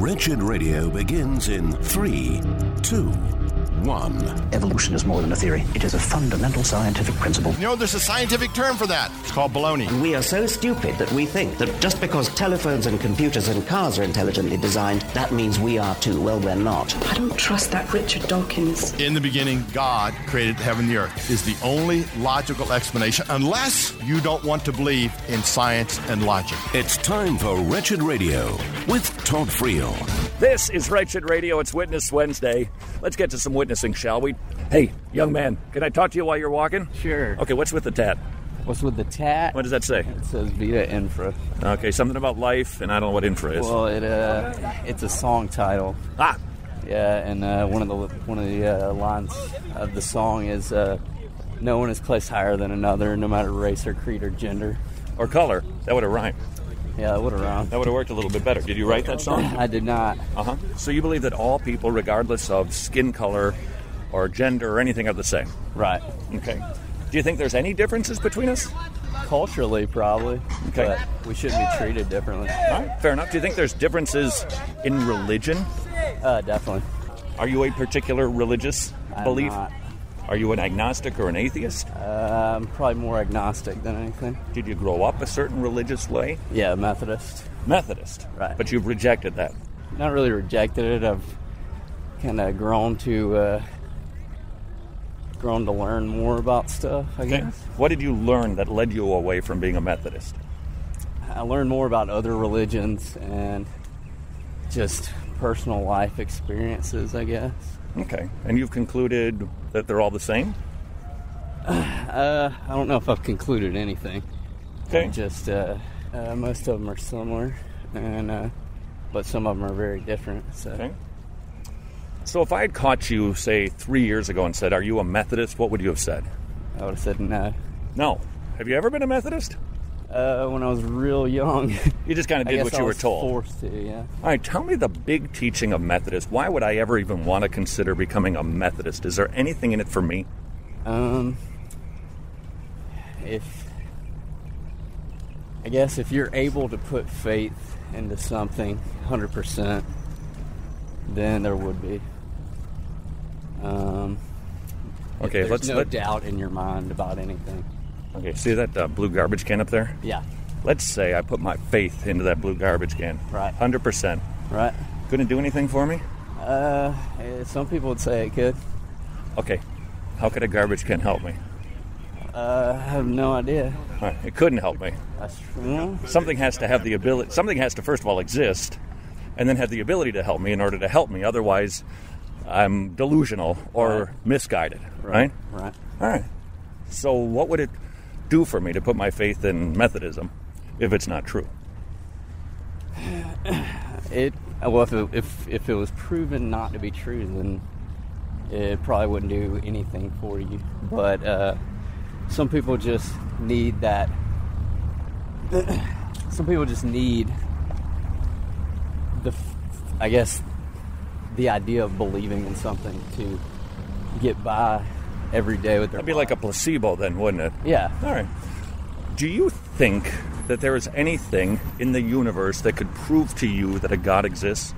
Wretched Radio begins in 3, 2, 1. Evolution is more than a theory. It is a fundamental scientific principle. You know, there's a scientific term for that. It's called baloney. And we are so stupid that we think that just because telephones and computers and cars are intelligently designed, that means we are too. Well, we're not. I don't trust that Richard Dawkins. In the beginning, God created heaven and the earth is the only logical explanation, unless you don't want to believe in science and logic. It's time for Wretched Radio with Todd Friel. This is Wretched Radio. It's Witness Wednesday. Let's get to some witnessing, shall we? Hey, young man, can I talk to you while you're walking? Sure. Okay, what's with the tat? What's with the tat? What does that say? It says Vita Infra. Okay, something about life, and I don't know what infra is. Well, it's a song title. Ah! Yeah, and one of the lines of the song is, no one is placed higher than another, no matter race or creed or gender. Or color. That would have rhymed. Yeah, it would have rhymed. That would have worked a little bit better. Did you write that song? I did not. Uh-huh. So you believe that all people, regardless of skin color or gender or anything, are the same? Right. Okay. Do you think there's any differences between us? Culturally, probably. Okay. But we shouldn't be treated differently. All right, fair enough. Do you think there's differences in religion? Definitely. Are you a particular religious belief? Not. Are you an agnostic or an atheist? I'm probably more agnostic than anything. Did you grow up a certain religious way? Yeah, Methodist. Methodist. Right. But you've rejected that. Not really rejected it. I've kind of grown to learn more about stuff, I guess. What did you learn that led you away from being a Methodist? I learned more about other religions and just personal life experiences, I guess. Okay. And you've concluded that they're all the same? I don't know if I've concluded anything. Okay. Just most of them are similar, and but some of them are very different. So. Okay. So if I had caught you, say, 3 years ago and said, are you a Methodist, what would you have said? I would have said no. No. Have you ever been a Methodist? When I was real young. You just kind of did what you were told. Forced to, yeah. All right, tell me the big teaching of Methodist. Why would I ever even want to consider becoming a Methodist? Is there anything in it for me? If you're able to put faith into something 100%, then there would be. Okay, there's no doubt in your mind about anything. Okay, see that blue garbage can up there? Yeah. Let's say I put my faith into that blue garbage can. Right. 100%. Right. Couldn't it do anything for me? Some people would say it could. Okay. How could a garbage can help me? I have no idea. All right. It couldn't help me. That's true. Something has to have the ability. Something has to, first of all, exist, and then have the ability to help me in order to help me. Otherwise, I'm delusional or misguided. Right? Right. All right. So what would it do for me to put my faith in Methodism if it's not true? If it was proven not to be true, then it probably wouldn't do anything for you. But some people just need that. Some people just need the idea of believing in something to get by every day with their That'd be like a placebo then, wouldn't it? Yeah. All right. Do you think that there is anything in the universe that could prove to you that a God exists?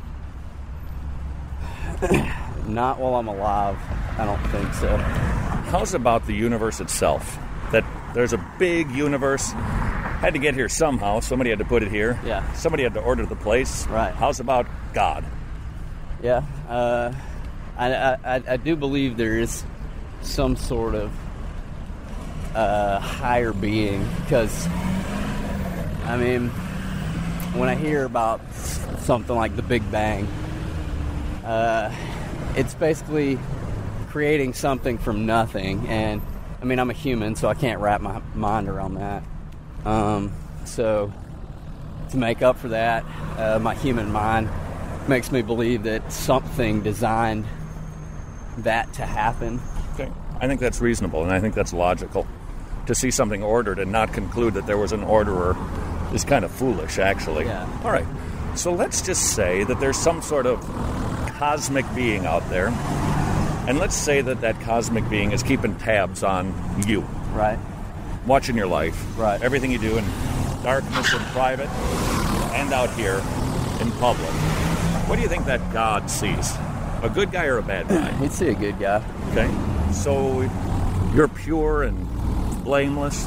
Not while I'm alive. I don't think so. How's about the universe itself? That there's a big universe. Had to get here somehow. Somebody had to put it here. Yeah. Somebody had to order the place. Right. How's about God? Yeah. I do believe there is some sort of higher being, because I mean, when I hear about something like the Big Bang, it's basically creating something from nothing. And I mean, I'm a human, so I can't wrap my mind around that. So to make up for that, my human mind makes me believe that something designed that to happen. Okay. I think that's reasonable, and I think that's logical. To see something ordered and not conclude that there was an orderer is kind of foolish, actually. Yeah. All right. So let's just say that there's some sort of cosmic being out there, and let's say that that cosmic being is keeping tabs on you. Right. Watching your life. Right. Everything you do in darkness and private and out here in public. What do you think that God sees? A good guy or a bad guy? He'd see a good guy. Okay. So you're pure and blameless?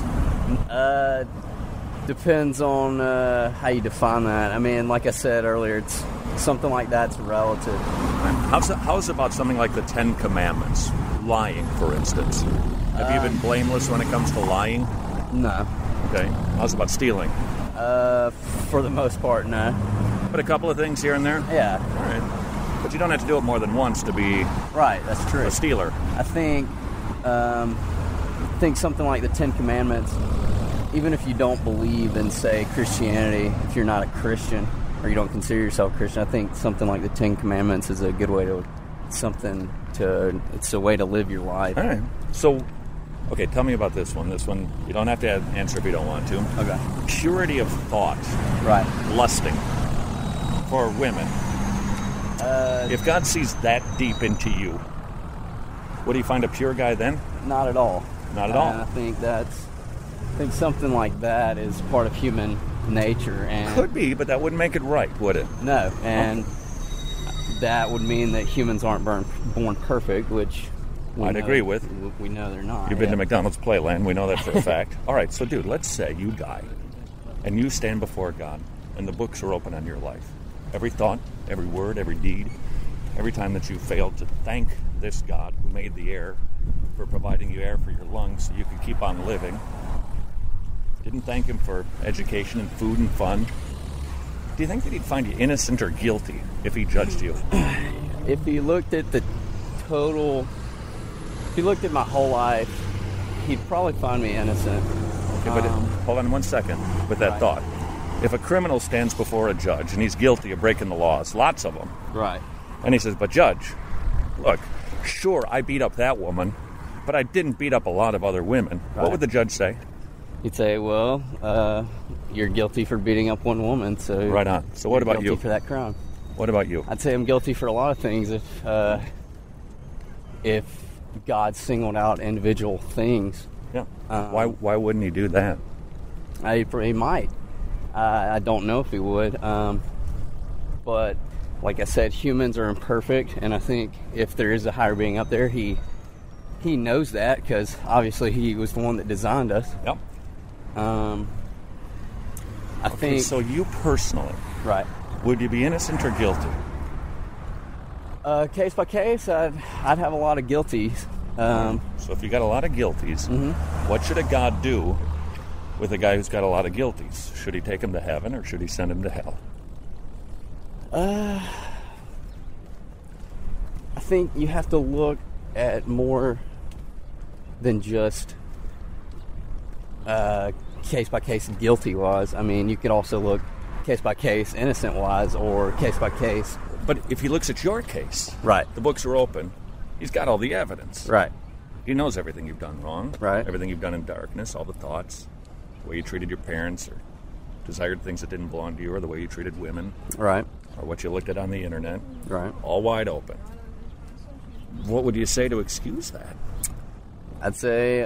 Depends on how you define that. I mean, like I said earlier, it's something like that's relative. How's about something like the Ten Commandments? Lying, for instance. Have you been blameless when it comes to lying? No. Okay. How's about stealing? For the most part, no. But a couple of things here and there? Yeah. All right. But you don't have to do it more than once to be Right, that's true. a stealer. I think something like the Ten Commandments, even if you don't believe in, say, Christianity, if you're not a Christian or you don't consider yourself a Christian, I think something like the Ten Commandments is a good way it's a way to live your life. All right. So, okay, tell me about this one. This one, you don't have to answer if you don't want to. Okay. Purity of thought. Right. Lusting for women. If God sees that deep into you, would he find a pure guy then? Not at all. Not at all. I think something like that is part of human nature, and Could be, but that wouldn't make it right, would it? no, and that would mean that humans aren't born perfect, which I'd agree with. We know they're not. You've been to McDonald's Playland. We know that for a fact. All right, so dude, let's say you die, and you stand before God, and the books are open on your life. Every thought, every word, every deed, every time that you failed to thank this God who made the air for providing you air for your lungs so you could keep on living. Didn't thank him for education and food and fun. Do you think that he'd find you innocent or guilty if he judged you? If he looked at if he looked at my whole life, he'd probably find me innocent. Okay, but hold on one second with that Right. thought. If a criminal stands before a judge and he's guilty of breaking the laws, lots of them, Right. and he says, but judge, look, sure, I beat up that woman, but I didn't beat up a lot of other women. What Right. would the judge say? He'd say, well, you're guilty for beating up one woman, so Right on. So what you're about guilty you? for that crime. What about you? I'd say I'm guilty for a lot of things if God singled out individual things. Yeah. Why wouldn't he do that? He might. I don't know if he would. But like I said, humans are imperfect, and I think if there is a higher being up there, he knows that, because obviously he was the one that designed us. Yep. I Okay, think so you personally, right. would you be innocent or guilty? Case by case, I'd have a lot of guilties. So if you got a lot of guilties, what should a God do with a guy who's got a lot of guilties? Should he take him to heaven or should he send him to hell? I think you have to look at more than just case by case guilty wise. I mean, you could also look case by case innocent wise, or case by case. But if he looks at your case, Right. the books are open, he's got all the evidence. Right. He knows everything you've done wrong, Right. everything you've done in darkness, all the thoughts, the way you treated your parents, or desired things that didn't belong to you, or the way you treated women, Right. or what you looked at on the internet, Right. all wide open. What would you say to excuse that? I'd say,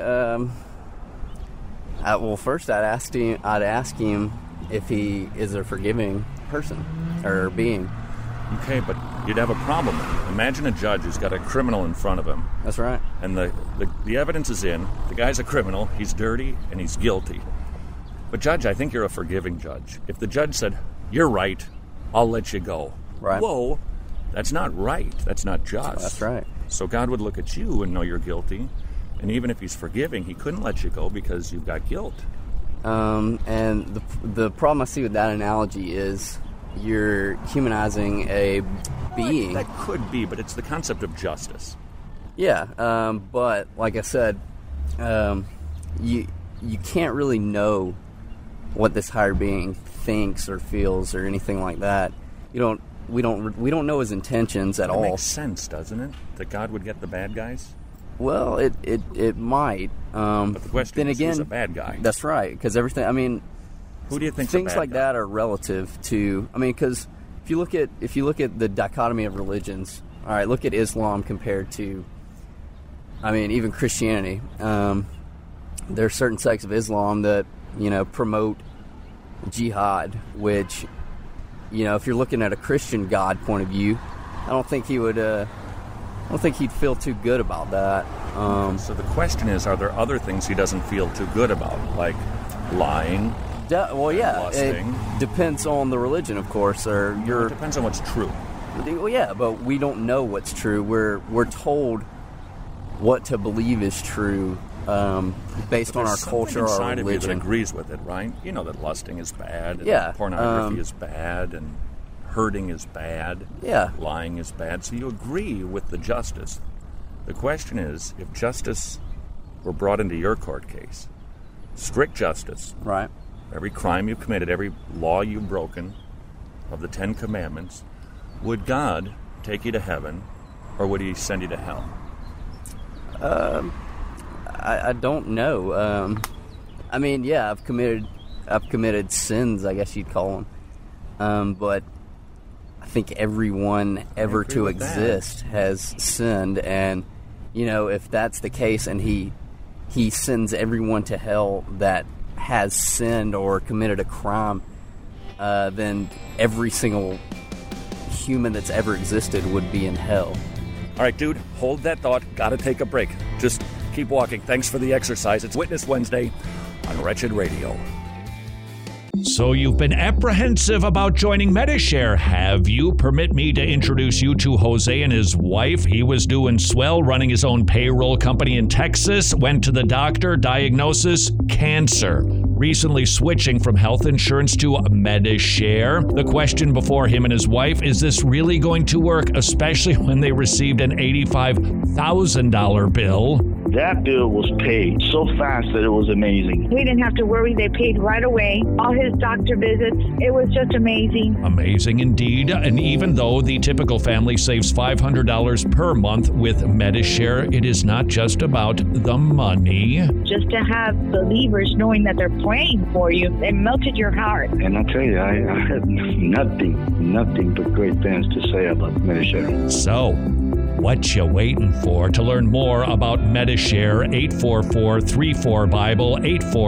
first I'd ask him if he is a forgiving person or being. Okay, but you'd have a problem. Imagine a judge who's got a criminal in front of him, That's right. and the evidence is in. The guy's a criminal, he's dirty, and he's guilty. But judge, I think you're a forgiving judge. If the judge said, you're right, I'll let you go. Right. Whoa, that's not right. That's not just. That's right. So God would look at you and know you're guilty, and even if he's forgiving, he couldn't let you go because you've got guilt. And the problem I see with that analogy is you're humanizing a being. That could be, but it's the concept of justice. Yeah, but like I said, you can't really know what this higher being thinks or feels or anything like that. We don't know his intentions at all. It makes sense, doesn't it? That God would get the bad guys? Well, it might. But the question then is, again, who's a bad guy? That's right, because everything. I mean, Who do you think's things a bad like guy? that are relative to. I mean, because if you look at the dichotomy of religions, all right, look at Islam compared to, I mean, even Christianity. There are certain sects of Islam that promote jihad, which if you're looking at a Christian God point of view, I don't think he would. I don't think he'd feel too good about that. So the question is, are there other things he doesn't feel too good about, like lying? Well, yeah, lusting? it depends on the religion, of course, or It depends on what's true. Well, yeah, but we don't know what's true. We're told what to believe is true based on our culture or our inside of you that religion. agrees with it, right? You know that lusting is bad, and Yeah, pornography is bad, and hurting is bad, Yeah. lying is bad. So you agree with the justice. The question is, if justice were brought into your court case, strict justice, Right. every crime you've committed, every law you've broken of the 10 Commandments, would God take you to heaven, or would he send you to hell? I don't know. I mean, yeah, I've committed sins, I guess you'd call them. But I think everyone ever to with that. exist has sinned, and if that's the case, and he sends everyone to hell that has sinned or committed a crime, then every single human that's ever existed would be in hell. All right, dude, hold that thought. Gotta take a break. Just keep walking. Thanks for the exercise. It's Witness Wednesday on Wretched Radio. So you've been apprehensive about joining Medi-Share, have you? Permit me to introduce you to Jose and his wife. He was doing swell, running his own payroll company in Texas, went to the doctor, diagnosis, cancer. Recently switching from health insurance to Medi-Share. The question before him and his wife, is this really going to work, especially when they received an $85,000 bill? That bill was paid so fast that it was amazing. We didn't have to worry. They paid right away. All his doctor visits. It was just amazing. Amazing indeed. And even though the typical family saves $500 per month with Medi-Share, it is not just about the money. Just to have believers knowing that they're praying for you, it melted your heart. And I tell you, I had nothing but great things to say about Medi-Share. So, what you waiting for? To learn more about Medi-Share, 844-34-BIBLE,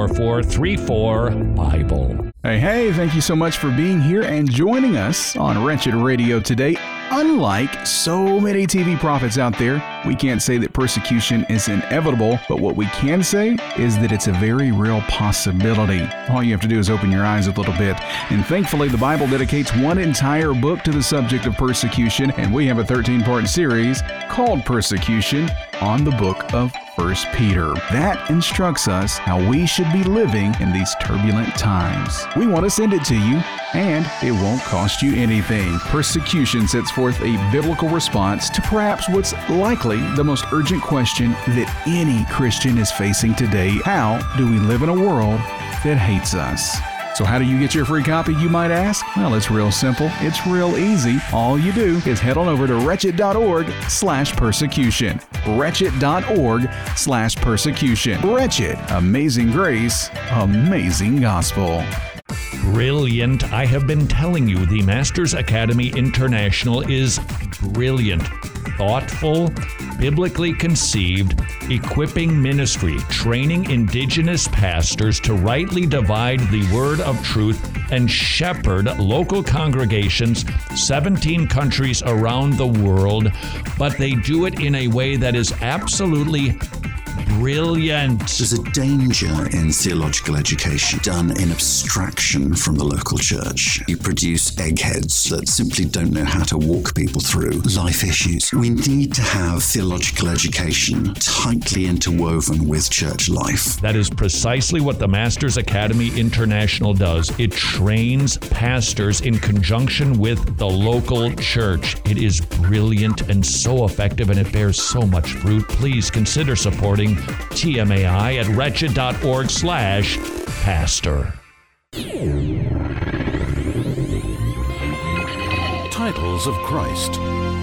844-34-BIBLE. Hey, thank you so much for being here and joining us on Wretched Radio today. Unlike so many TV prophets out there, we can't say that persecution is inevitable, but what we can say is that it's a very real possibility. All you have to do is open your eyes a little bit. And thankfully, the Bible dedicates one entire book to the subject of persecution, and we have a 13-part series called Persecution on the book of 1 Peter. That instructs us how we should be living in these turbulent times. We want to send it to you, and it won't cost you anything. Persecution sets forth a biblical response to perhaps what's likely the most urgent question that any Christian is facing today. How do we live in a world that hates us? So how do you get your free copy, you might ask? Well, it's real simple. It's real easy. All you do is head on over to wretched.org/persecution. Wretched.org/persecution. Wretched. Amazing grace. Amazing gospel. Brilliant. I have been telling you, the Masters Academy International is brilliant, thoughtful, biblically conceived, equipping ministry, training indigenous pastors to rightly divide the word of truth and shepherd local congregations, 17 countries around the world, but they do it in a way that is absolutely brilliant. There's a danger in theological education done in abstraction from the local church. You produce eggheads that simply don't know how to walk people through life issues. We need to have theological education tightly interwoven with church life. That is precisely what the Masters Academy International does. It trains pastors in conjunction with the local church. It is brilliant and so effective, and it bears so much fruit. Please consider supporting TMAI at wretched.org/pastor. Titles of Christ.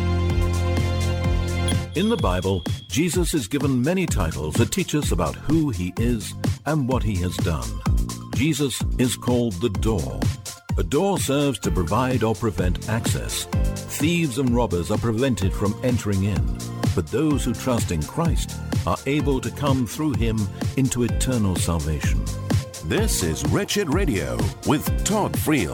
In the Bible, Jesus is given many titles that teach us about who he is and what he has done. Jesus is called the door. A door serves to provide or prevent access. Thieves and robbers are prevented from entering in, but those who trust in Christ are able to come through him into eternal salvation. This is Wretched Radio with Todd Friel.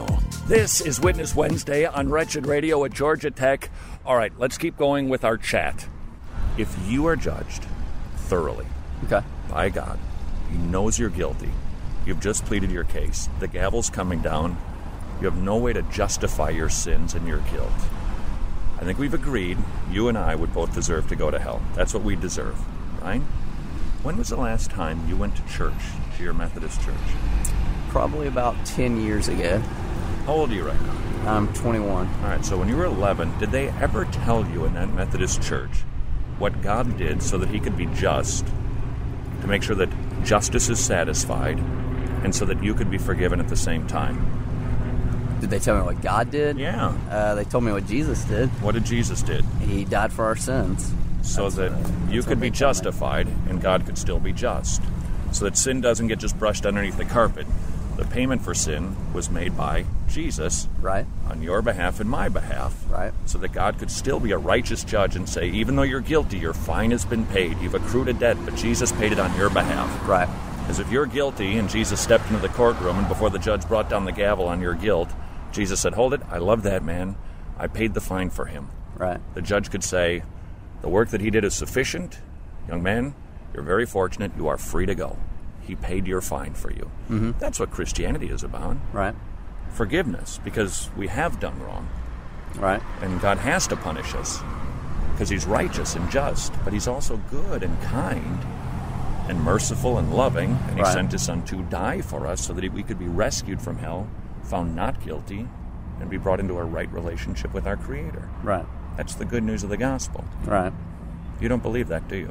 This is Witness Wednesday on Wretched Radio at Georgia Tech. All right, let's keep going with our chat. If you are judged thoroughly by God, He knows you're guilty, you've just pleaded your case, the gavel's coming down, you have no way to justify your sins and your guilt. I think we've agreed you and I would both deserve to go to hell. That's what we deserve, right? When was the last time you went to church, to your Methodist church? Probably about 10 years ago. How old are you right now? I'm 21. All right, so when you were 11, did they ever tell you in that Methodist church what God did so that He could be just, to make sure that justice is satisfied, and so that you could be forgiven at the same time? Did they tell me what God did? Yeah. They told me what Jesus did. What did Jesus did? He died for our sins. So that you could be justified and God could still be just. So that sin doesn't get just brushed underneath the carpet. The payment for sin was made by Jesus, right, on your behalf and my behalf, right, so that God could still be a righteous judge and say, even though you're guilty, your fine has been paid, you've accrued a debt, but Jesus paid it on your behalf. Right. As if you're guilty and Jesus stepped into the courtroom and before the judge brought down the gavel on your guilt, Jesus said, hold it, I love that man, I paid the fine for him. Right. The judge could say, the work that he did is sufficient, young man, you're very fortunate, you are free to go. He paid your fine for you. Mm-hmm. That's what Christianity is about. Right. Forgiveness, because we have done wrong. Right. And God has to punish us, because He's righteous and just, but He's also good and kind and merciful and loving, and He sent His Son to die for us so that we could be rescued from hell, found not guilty, and be brought into a right relationship with our Creator. Right. That's the good news of the gospel. Right. You don't believe that, do you?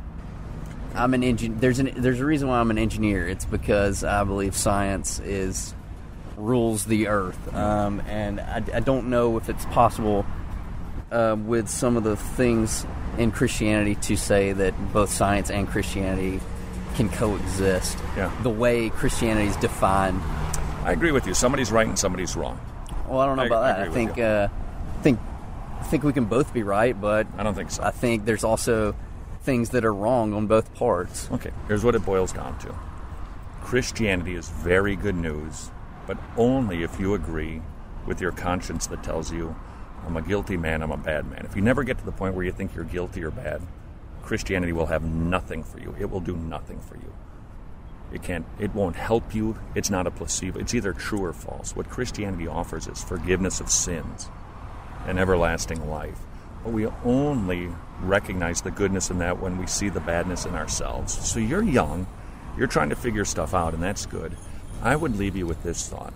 I'm an engineer. There's a reason why I'm an engineer. It's because I believe science rules the earth, and I don't know if it's possible with some of the things in Christianity to say that both science and Christianity can coexist. Yeah. The way Christianity is defined. I agree with you. Somebody's right and somebody's wrong. Well, I don't know about that. I think we can both be right, but I don't think so. I think there's also things that are wrong on both parts. Okay, here's what it boils down to. Christianity is very good news, but only if you agree with your conscience that tells you, I'm a guilty man, I'm a bad man. If you never get to the point where you think you're guilty or bad, Christianity will have nothing for you. It will do nothing for you. It won't help you. It's not a placebo. It's either true or false. What Christianity offers is forgiveness of sins and everlasting life. But we only recognize the goodness in that when we see the badness in ourselves. So you're young, you're trying to figure stuff out, and that's good. I would leave you with this thought.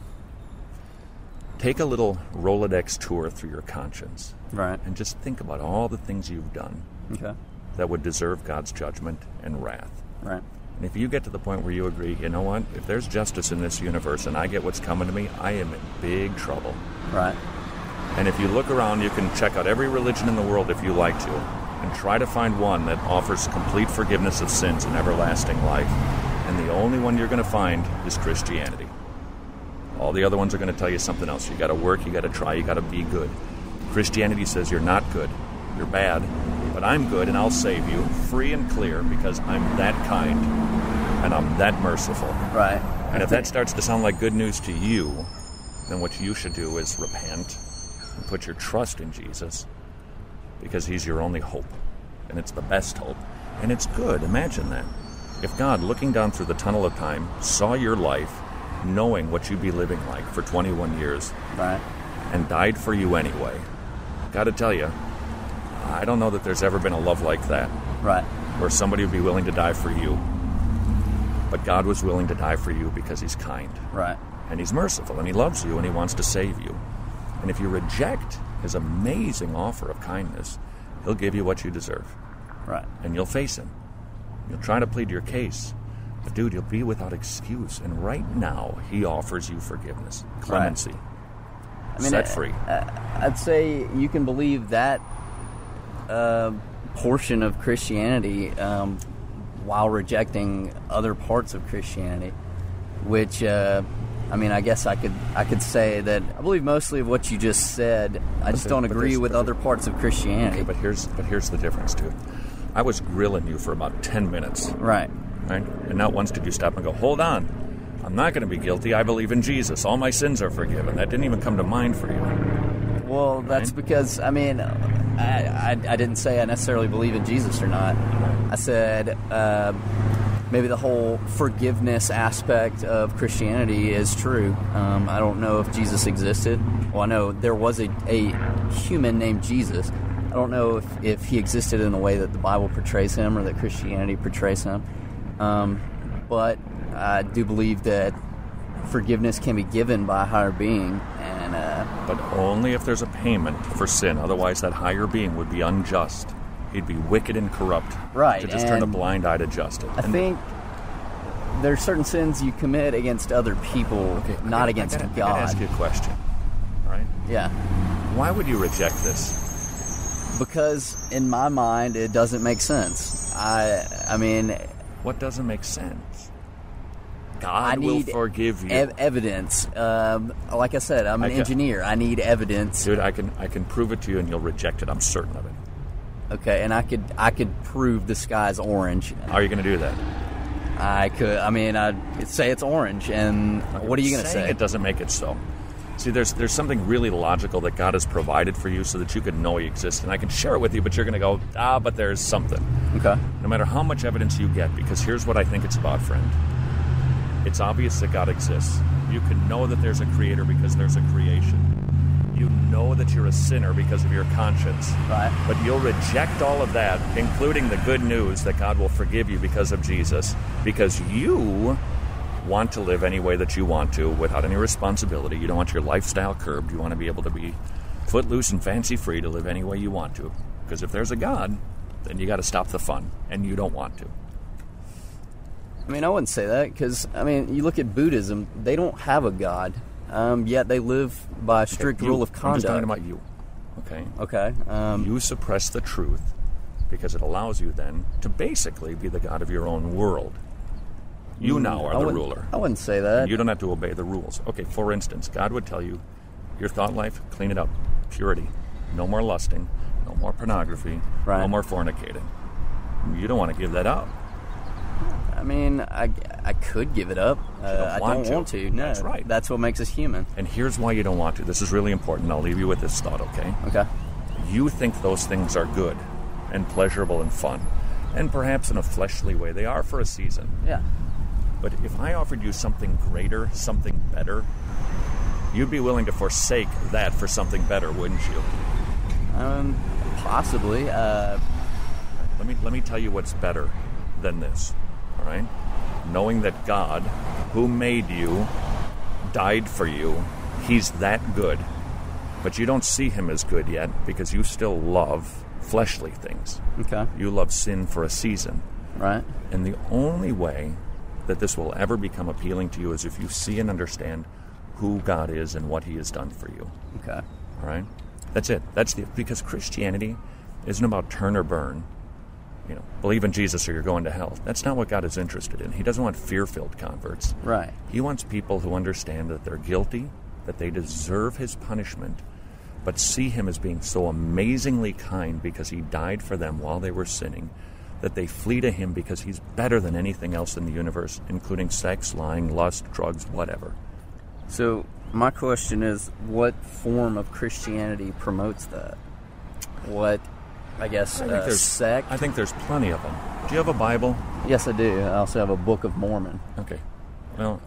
Take a little Rolodex tour through your conscience. Right. And just think about all the things you've done that would deserve God's judgment and wrath. Right. And if you get to the point where you agree, you know what, if there's justice in this universe and I get what's coming to me, I am in big trouble. Right. And if you look around, you can check out every religion in the world if you like to, and try to find one that offers complete forgiveness of sins and everlasting life. And the only one you're going to find is Christianity. All the other ones are going to tell you something else. You got to work, you got to try, you got to be good. Christianity says you're not good, you're bad, but I'm good and I'll save you, free and clear, because I'm that kind and I'm that merciful. Right. And if that starts to sound like good news to you, then what you should do is repent and put your trust in Jesus, because He's your only hope, and it's the best hope, and it's good. Imagine that. If God, looking down through the tunnel of time, saw your life, knowing what you'd be living like for 21 years, and died for you anyway, got to tell you, I don't know that there's ever been a love like that. Right. Where somebody would be willing to die for you, but God was willing to die for you because He's kind. Right. And He's merciful, and He loves you, and He wants to save you. And if you reject His amazing offer of kindness, He'll give you what you deserve. Right. And you'll face Him. You'll try to plead your case. But dude, you'll be without excuse. And right now, He offers you forgiveness, clemency, set free. I'd say you can believe that portion of Christianity while rejecting other parts of Christianity, which I guess I could say that I believe mostly of what you just said. I just don't agree with other parts of Christianity. Okay, but here's the difference, dude. I was grilling you for about 10 minutes. Right. And not once did you stop and go, hold on. I'm not going to be guilty. I believe in Jesus. All my sins are forgiven. That didn't even come to mind for you. Well, that's because, I mean, I didn't say I necessarily believe in Jesus or not. I said maybe the whole forgiveness aspect of Christianity is true. I don't know if Jesus existed. Well, I know there was a human named Jesus. I don't know if he existed in the way that the Bible portrays him or that Christianity portrays him. But I do believe that forgiveness can be given by a higher being. But only if there's a payment for sin. Otherwise, that higher being would be unjust. He'd be wicked and corrupt. Right. To just turn a blind eye to justice. I think there are certain sins you commit against other people, not against God. I gotta ask you a question. All right? Yeah. Why would you reject this? Because in my mind, it doesn't make sense. I mean... What doesn't make sense? God will forgive you. Evidence. Like I said, I'm an engineer. I need evidence. Dude, I can prove it to you and you'll reject it. I'm certain of it. Okay, and I could prove the sky's orange. How are you going to do that? I could. I mean, I'd say it's orange, and what are you going to say? It doesn't make it so. See, there's something really logical that God has provided for you so that you can know He exists, and I can share it with you, but you're going to go, but there's something. Okay. No matter how much evidence you get, because here's what I think it's about, friend. It's obvious that God exists. You can know that there's a creator because there's a creation. You know that you're a sinner because of your conscience. Right. But you'll reject all of that, including the good news that God will forgive you because of Jesus, because you want to live any way that you want to without any responsibility. You don't want your lifestyle curbed. You want to be able to be footloose and fancy-free to live any way you want to. Because if there's a God, then you got to stop the fun, and you don't want to. I mean, I wouldn't say that because, I mean, you look at Buddhism, they don't have a God, yet they live by a strict rule of conduct. I'm just talking about you, okay? Okay. You suppress the truth because it allows you then to basically be the God of your own world. You now are the ruler. I wouldn't say that. You don't have to obey the rules. Okay, for instance, God would tell you, your thought life, clean it up. Purity. No more lusting. No more pornography. Right. No more fornicating. You don't want to give that up. I mean, I could give it up. I don't want to. No, that's right. That's what makes us human. And here's why you don't want to. This is really important. I'll leave you with this thought, okay? Okay. You think those things are good and pleasurable and fun. And perhaps in a fleshly way, they are for a season. Yeah. But if I offered you something greater, something better, you'd be willing to forsake that for something better, wouldn't you? Possibly. Let me tell you what's better than this. All right? Knowing that God, who made you, died for you, He's that good. But you don't see Him as good yet because you still love fleshly things. Okay. You love sin for a season. Right. And the only way that this will ever become appealing to you is if you see and understand who God is and what He has done for you. Okay. All right? That's it. Because Christianity isn't about turn or burn. You know, believe in Jesus or you're going to hell. That's not what God is interested in. He doesn't want fear-filled converts. Right. He wants people who understand that they're guilty, that they deserve His punishment, but see Him as being so amazingly kind because He died for them while they were sinning, that they flee to Him because He's better than anything else in the universe, including sex, lying, lust, drugs, whatever. So my question is, what form of Christianity promotes that? What... I guess sect. I think there's plenty of them. Do you have a Bible? Yes, I do. I also have a Book of Mormon. Okay. Well,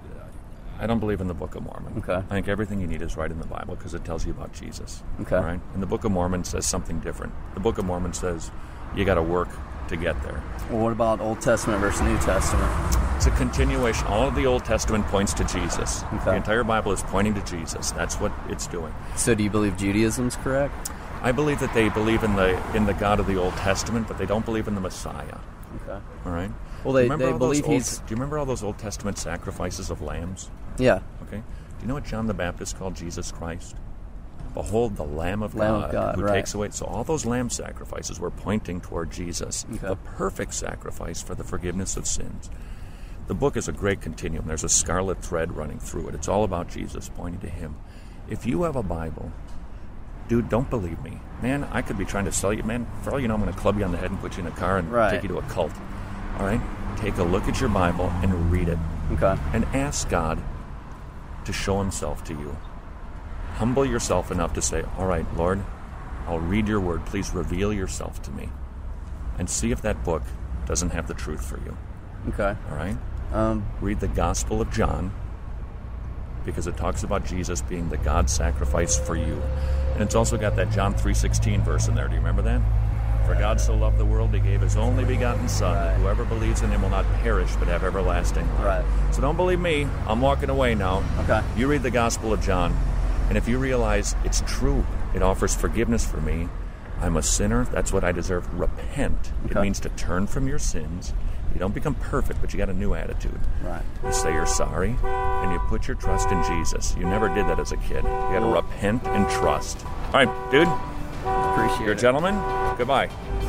I don't believe in the Book of Mormon. Okay. I think everything you need is right in the Bible because it tells you about Jesus. Okay. All right? And the Book of Mormon says something different. The Book of Mormon says you got to work to get there. Well, what about Old Testament versus New Testament? It's a continuation. All of the Old Testament points to Jesus. Okay. The entire Bible is pointing to Jesus. That's what it's doing. So do you believe Judaism's correct? I believe that they believe in the God of the Old Testament, but they don't believe in the Messiah. Okay. All right? Well, they believe He's... Do you remember all those Old Testament sacrifices of lambs? Yeah. Okay. Do you know what John the Baptist called Jesus Christ? Behold, the Lamb of God who takes away... So all those lamb sacrifices were pointing toward Jesus, the perfect sacrifice for the forgiveness of sins. The book is a great continuum. There's a scarlet thread running through it. It's all about Jesus, pointing to Him. If you have a Bible... Dude, don't believe me. Man, I could be trying to sell you. Man, for all you know, I'm going to club you on the head and put you in a car and take you to a cult. All right? take a look at your Bible and read it. Okay. And ask God to show himself to you. Humble yourself enough to say, all right, Lord, I'll read your word. Please reveal yourself to me. And see if that book doesn't have the truth for you. Okay. All right? Read the Gospel of John, because it talks about Jesus being the God sacrifice for you. And it's also got that John 3:16 verse in there. Do you remember that? For God so loved the world, he gave his only begotten Son, that whoever believes in him will not perish, but have everlasting life. Right. So don't believe me. I'm walking away now. Okay. You read the Gospel of John, and if you realize it's true, it offers forgiveness for me, I'm a sinner, that's what I deserve, repent. Okay. It means to turn from your sins. You don't become perfect, but you got a new attitude. Right. You say you're sorry, and you put your trust in Jesus. You never did that as a kid. You got to repent and trust. All right, dude. Appreciate You're a gentleman. Goodbye.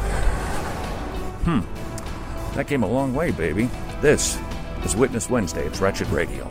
That came a long way, baby. This is Witness Wednesday. It's Wretched Radio.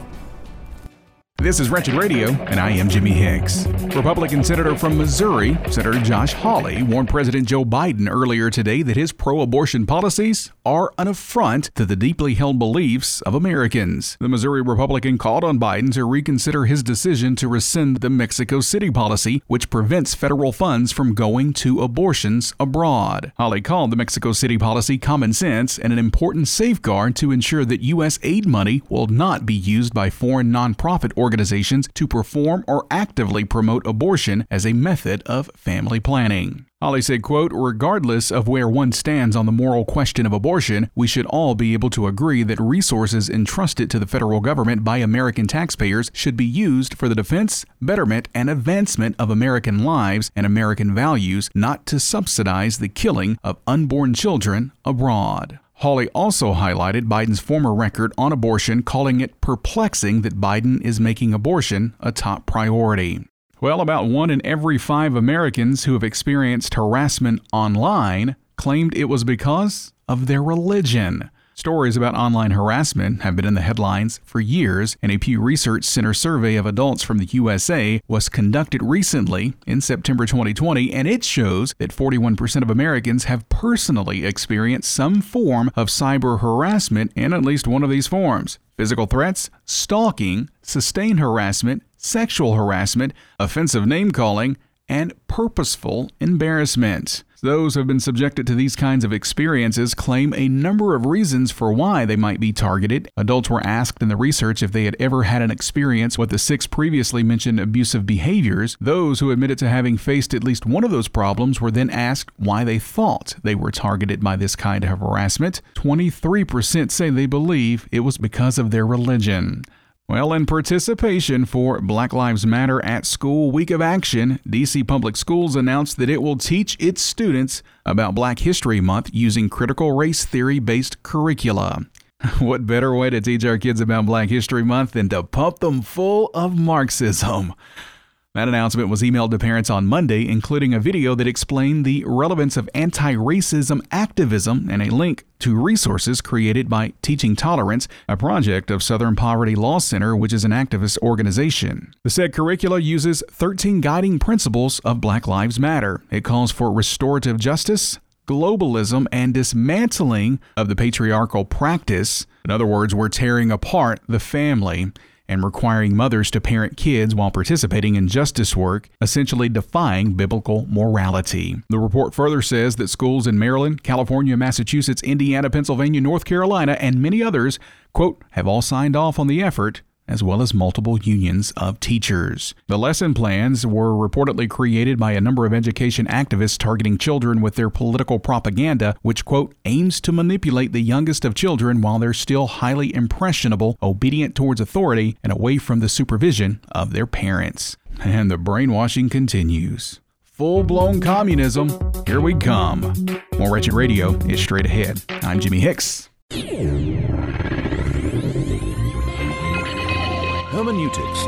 This is Wretched Radio, and I am Jimmy Hicks. Republican Senator from Missouri, Senator Josh Hawley, warned President Joe Biden earlier today that his pro-abortion policies are an affront to the deeply held beliefs of Americans. The Missouri Republican called on Biden to reconsider his decision to rescind the Mexico City policy, which prevents federal funds from going to abortions abroad. Hawley called the Mexico City policy common sense and an important safeguard to ensure that U.S. aid money will not be used by foreign nonprofit organizations to perform or actively promote abortion as a method of family planning. Hawley said, quote, regardless of where one stands on the moral question of abortion, we should all be able to agree that resources entrusted to the federal government by American taxpayers should be used for the defense, betterment, and advancement of American lives and American values, not to subsidize the killing of unborn children abroad. Hawley also highlighted Biden's former record on abortion, calling it perplexing that Biden is making abortion a top priority. Well, about 1 in every 5 Americans who have experienced harassment online claimed it was because of their religion. Stories about online harassment have been in the headlines for years, and a Pew Research Center survey of adults from the USA was conducted recently in September 2020, and it shows that 41% of Americans have personally experienced some form of cyber harassment in at least one of these forms: physical threats, stalking, sustained harassment, sexual harassment, offensive name-calling, and purposeful embarrassment. Those who have been subjected to these kinds of experiences claim a number of reasons for why they might be targeted. Adults were asked in the research if they had ever had an experience with the 6 previously mentioned abusive behaviors. Those who admitted to having faced at least one of those problems were then asked why they thought they were targeted by this kind of harassment. 23% say they believe it was because of their religion. Well, in participation for Black Lives Matter at School Week of Action, D.C. Public Schools announced that it will teach its students about Black History Month using critical race theory-based curricula. What better way to teach our kids about Black History Month than to pump them full of Marxism? That announcement was emailed to parents on Monday, including a video that explained the relevance of anti-racism activism and a link to resources created by Teaching Tolerance, a project of Southern Poverty Law Center, which is an activist organization. The said curricula uses 13 guiding principles of Black Lives Matter. It calls for restorative justice, globalism, and dismantling of the patriarchal practice. In other words, we're tearing apart the family and requiring mothers to parent kids while participating in justice work, essentially defying biblical morality. The report further says that schools in Maryland, California, Massachusetts, Indiana, Pennsylvania, North Carolina, and many others, quote, have all signed off on the effort, as well as multiple unions of teachers. The lesson plans were reportedly created by a number of education activists targeting children with their political propaganda, which, quote, aims to manipulate the youngest of children while they're still highly impressionable, obedient towards authority, and away from the supervision of their parents. And the brainwashing continues. Full-blown communism, here we come. More Wretched Radio is straight ahead. I'm Jimmy Hicks. Hermeneutics.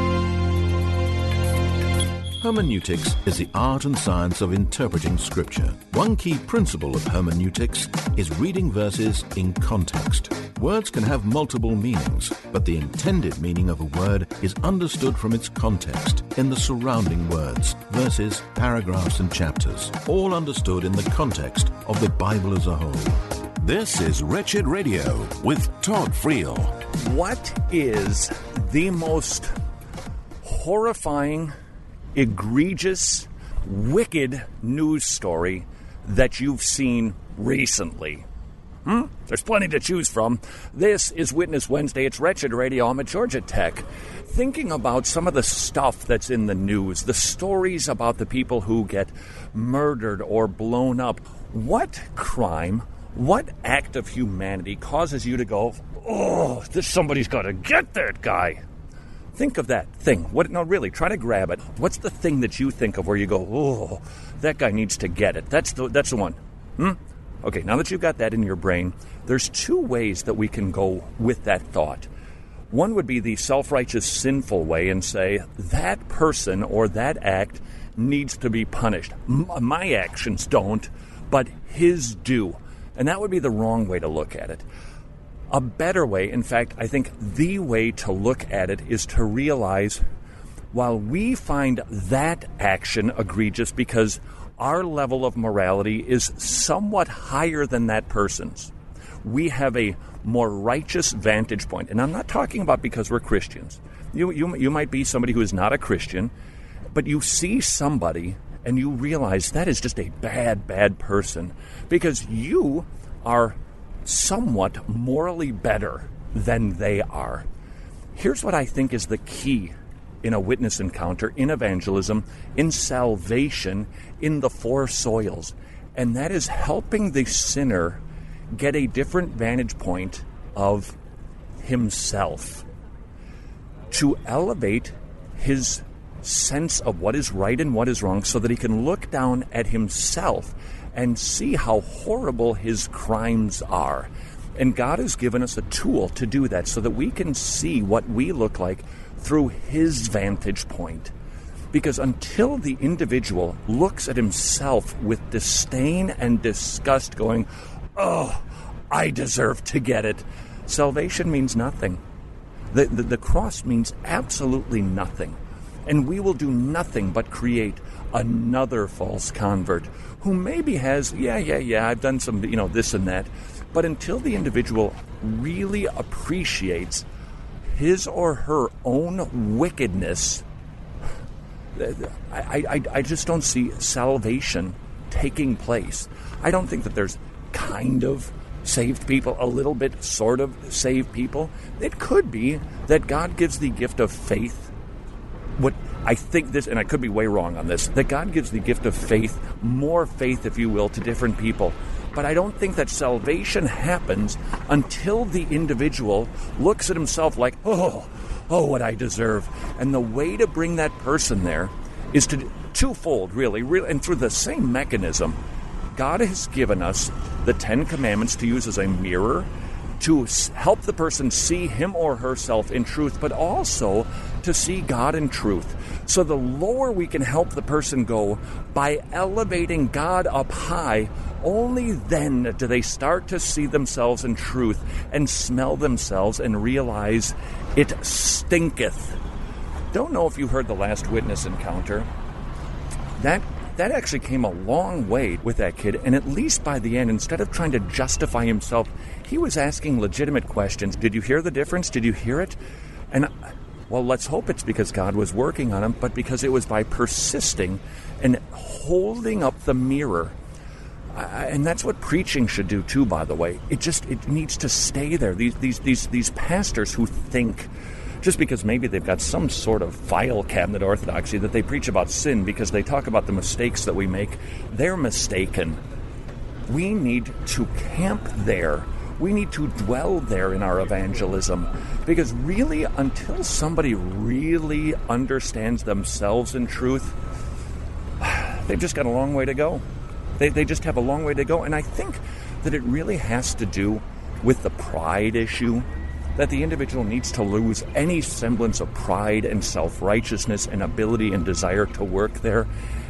Hermeneutics is the art and science of interpreting Scripture. One key principle of hermeneutics is reading verses in context. Words can have multiple meanings, but the intended meaning of a word is understood from its context in the surrounding words, verses, paragraphs, and chapters, all understood in the context of the Bible as a whole. This is Wretched Radio with Todd Friel. What is the most horrifying, egregious, wicked news story that you've seen recently? There's plenty to choose from. This is Witness Wednesday. It's Wretched Radio. I'm at Georgia Tech. Thinking about some of the stuff that's in the news, the stories about the people who get murdered or blown up. What crime, what act of humanity causes you to go, oh, somebody's got to get that guy? Think of that thing. No, really, try to grab it. What's the thing that you think of where you go, oh, that guy needs to get it? That's the one. Okay, now that you've got that in your brain, there's two ways that we can go with that thought. One would be the self-righteous, sinful way and say, that person or that act needs to be punished. My actions don't, but his do. And that would be the wrong way to look at it. A better way, in fact, I think the way to look at it is to realize while we find that action egregious because our level of morality is somewhat higher than that person's, we have a more righteous vantage point. And I'm not talking about because we're Christians. You might be somebody who is not a Christian, but you see somebody and you realize that is just a bad, bad person because you are somewhat morally better than they are. Here's what I think is the key in a witness encounter, in evangelism, in salvation, in the four soils. And that is helping the sinner get a different vantage point of himself, to elevate his sense of what is right and what is wrong so that he can look down at himself and see how horrible his crimes are. And God has given us a tool to do that so that we can see what we look like through his vantage point. Because until the individual looks at himself with disdain and disgust going, oh, I deserve to get it, salvation means nothing. The cross means absolutely nothing. And we will do nothing but create another false convert who maybe has, I've done some, this and that. But until the individual really appreciates his or her own wickedness, I just don't see salvation taking place. I don't think that there's kind of saved people, a little bit sort of saved people. It could be that God gives the gift of faith. What I think this, and I could be way wrong on this, that God gives the gift of faith, more faith, if you will, to different people. But I don't think that salvation happens until the individual looks at himself like, oh, what I deserve. And the way to bring that person there is twofold, really, and through the same mechanism. God has given us the 10 Commandments to use as a mirror to help the person see him or herself in truth, but also to see God in truth. So the lower we can help the person go by elevating God up high, only then do they start to see themselves in truth and smell themselves and realize it stinketh. Don't know if you heard the last witness encounter. That actually came a long way with that kid, and at least by the end, instead of trying to justify himself, he was asking legitimate questions. Did you hear the difference? Did you hear it? And, well, let's hope it's because God was working on him, but because it was by persisting and holding up the mirror. And that's what preaching should do too, by the way. It needs to stay there. These pastors who think just because maybe they've got some sort of file cabinet orthodoxy that they preach about sin because they talk about the mistakes that we make, they're mistaken. We need to camp there. We need to dwell there in our evangelism. Because really, until somebody really understands themselves in truth, they've just got a long way to go. They just have a long way to go. And I think that it really has to do with the pride issue, that the individual needs to lose any semblance of pride and self-righteousness and ability and desire to work there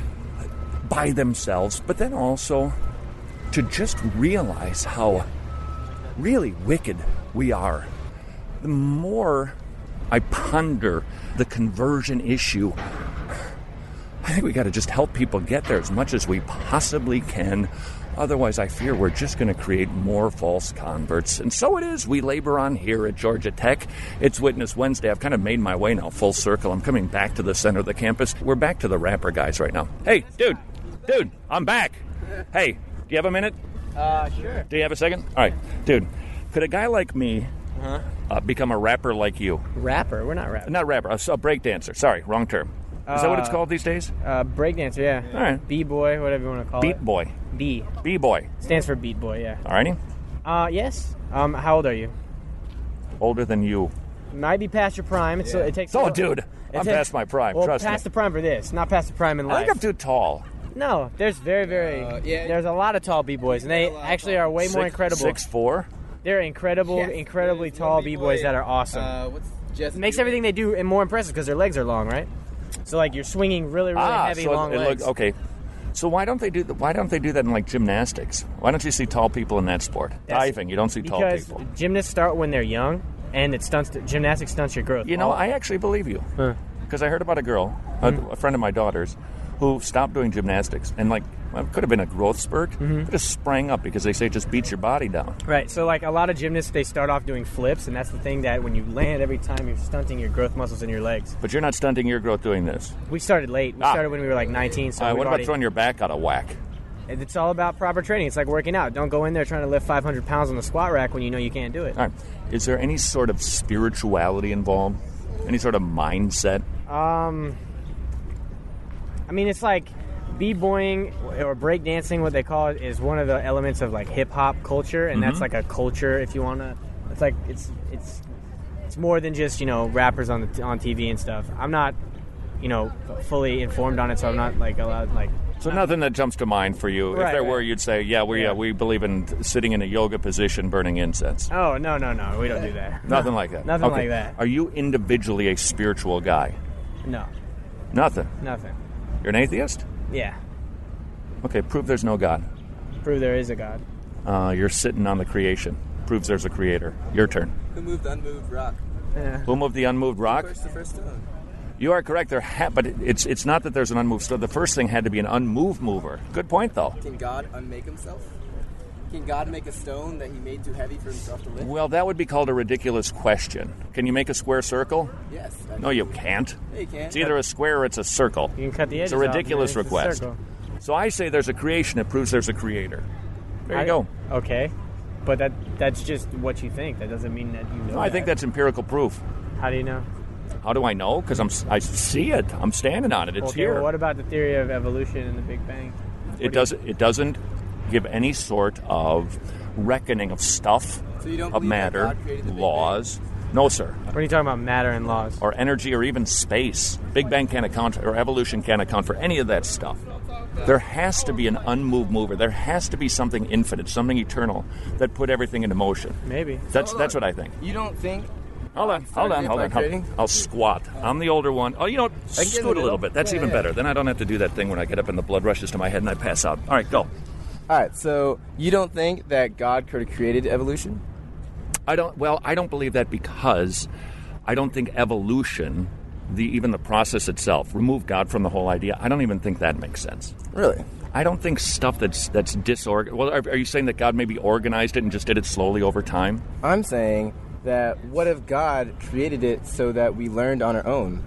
by themselves, but then also to just realize how really wicked we are. The more I ponder the conversion issue, I think we got to just help people get there as much as we possibly can. Otherwise, I fear we're just going to create more false converts. And so it is. We labor on here at Georgia Tech. It's Witness Wednesday. I've kind of made my way now full circle. I'm coming back to the center of the campus. We're back to the rapper guys right now. Hey, dude, I'm back. Hey, do you have a minute? Sure. Do you have a second? All right. Dude, could a guy like me become a rapper like you? Rapper? We're not rappers. Not rapper. A break dancer. Sorry, wrong term. Is that what it's called these days? Breakdancer, yeah. All right. B-boy, whatever you want to call Beat it. boy. B. B-boy. Stands for beat boy, yeah. All righty. Yes. How old are you? Older than you. Might be past your prime. It takes. Oh, dude. I'm past my prime. Well, trust me. past the prime for this, not past the prime in life. I think I'm too tall. No, there's very, there's a lot of tall b-boys, and they actually are way more incredible. 6'4"? They're incredibly tall b-boys that are awesome. It makes everything they do more impressive because their legs are long, right? So like you're swinging really heavy, long legs. Okay. So why don't they do that in like gymnastics? Why don't you see tall people in that sport? Diving, you don't see tall people. Because gymnasts start when they're young, and gymnastics stunts your growth. You know, I actually believe you. Because I heard about a girl, a friend of my daughter's, who stopped doing gymnastics and it could have been a growth spurt, but just sprang up because they say it just beats your body down. Right. So like a lot of gymnasts, they start off doing flips, and that's the thing that when you land every time, you're stunting your growth muscles in your legs. But you're not stunting your growth doing this. We started late. We started when we were like 19. So what about throwing your back out of whack? It's all about proper training. It's like working out. Don't go in there trying to lift 500 pounds on the squat rack when you know you can't do it. All right. Is there any sort of spirituality involved? Any sort of mindset? I mean, it's like b-boying or breakdancing, what they call it, is one of the elements of like hip-hop culture, and that's like a culture, if you want to. It's like it's more than just, rappers on TV and stuff. I'm not, fully informed on it, so I'm not like allowed like. So nothing that jumps to mind for you. Right, if there were, you'd say, we believe in sitting in a yoga position, burning incense. Oh, no, we don't do that. Nothing like that. Nothing like that. Are you individually a spiritual guy? No. Nothing? Nothing. You're an atheist? Yeah. Okay, prove there's no God. Prove there is a God. You're sitting on the creation. Proves there's a creator. Your turn. Who moved the unmoved rock? Yeah. Who moved the unmoved rock? The first stone. You are correct. But it's not that there's an unmoved stone. The first thing had to be an unmoved mover. Good point, though. Can God unmake himself? Can God make a stone that he made too heavy for himself to lift? Well, that would be called a ridiculous question. Can you make a square circle? Yes. No, you can't. Yeah, you can. It's either a square or it's a circle. You can cut the edges It's a ridiculous off, request. So I say there's a creation that proves there's a creator. There you go. Okay. But that's just what you think. That doesn't mean that you know. No, I think that's empirical proof. How do you know? How do I know? Because I see it. I'm standing on it. It's here. Well, what about the theory of evolution and the Big Bang? It doesn't give any sort of reckoning of stuff, of matter, laws. No, sir. What are you talking about, matter and laws? Or energy or even space. Big Bang can't account, or evolution can't account for any of that stuff. There has to be an unmoved mover. There has to be something infinite, something eternal that put everything into motion. Maybe. That's what I think. You don't think... Hold on. I'll squat. I'm the older one. Oh, scoot a little bit. That's even better. Then I don't have to do that thing when I get up and the blood rushes to my head and I pass out. All right, go. All right, so you don't think that God could have created evolution? I don't believe that because I don't think evolution, even the process itself, remove God from the whole idea. I don't even think that makes sense. Really? I don't think stuff that's disorganized. Well, are you saying that God maybe organized it and just did it slowly over time? I'm saying that what if God created it so that we learned on our own?